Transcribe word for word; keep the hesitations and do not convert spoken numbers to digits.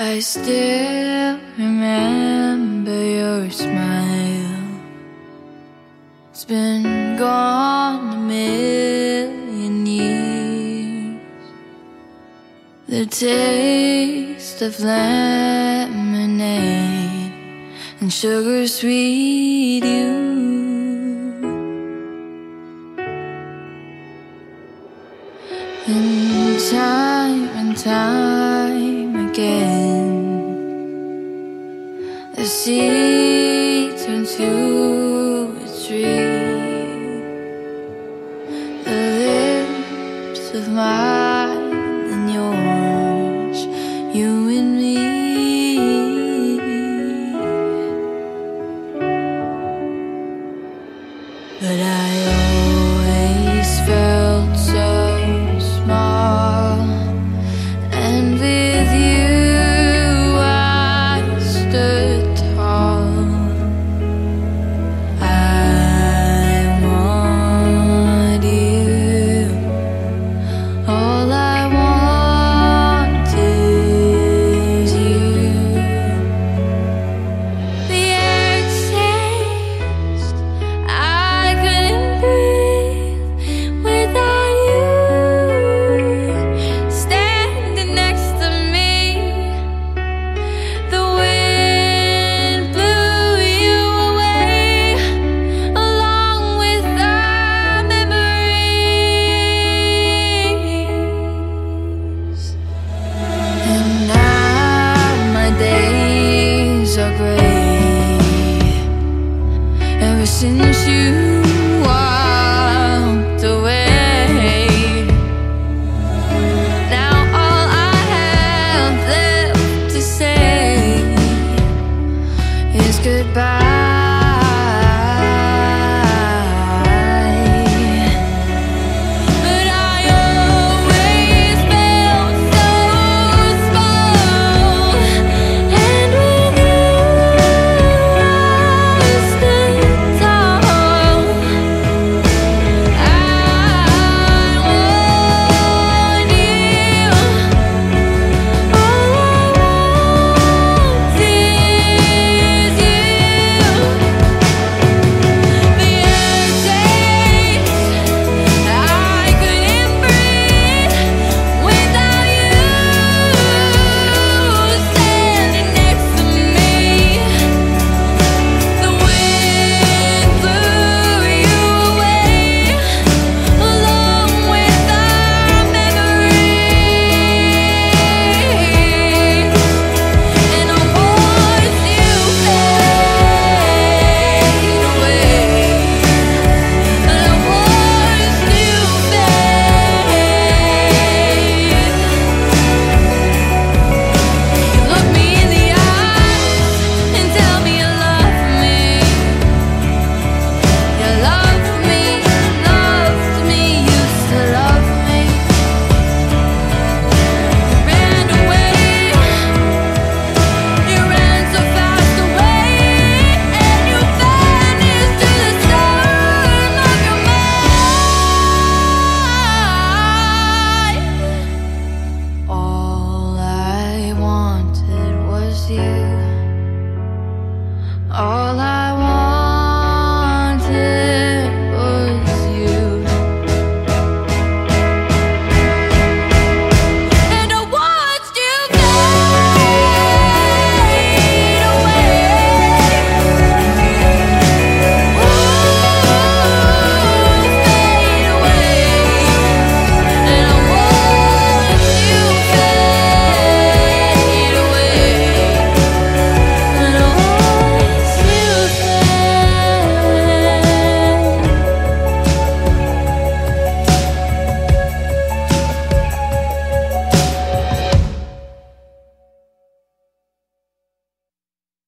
I still remember your smile. It's been gone a million years. The taste of lemonade and sugar sweet you. And time and time again, the sea turns to a tree. The lips of mine and yours, you and me. But I always felt so small, and with you I stood tall. I want you, all I want is you. The air changed, I couldn't breathe without you standing next to me. The wind blew you away, along with our memories. And now my days are gray, ever since you walked away. Now all I have left to say is goodbye. But I always felt so small, and with you I stood tall. I want you, all I want is you. The air changed, I couldn't breathe without you standing next to me. The wind blew you away, along with our memories. And I watched you fade away, and I watched you fade. Look me in the eyes and tell me you love me. You loved me, loved me, used to love me. You ran away, you ran so fast away, and you vanished to the storm of your mind. All I wanted was you. All I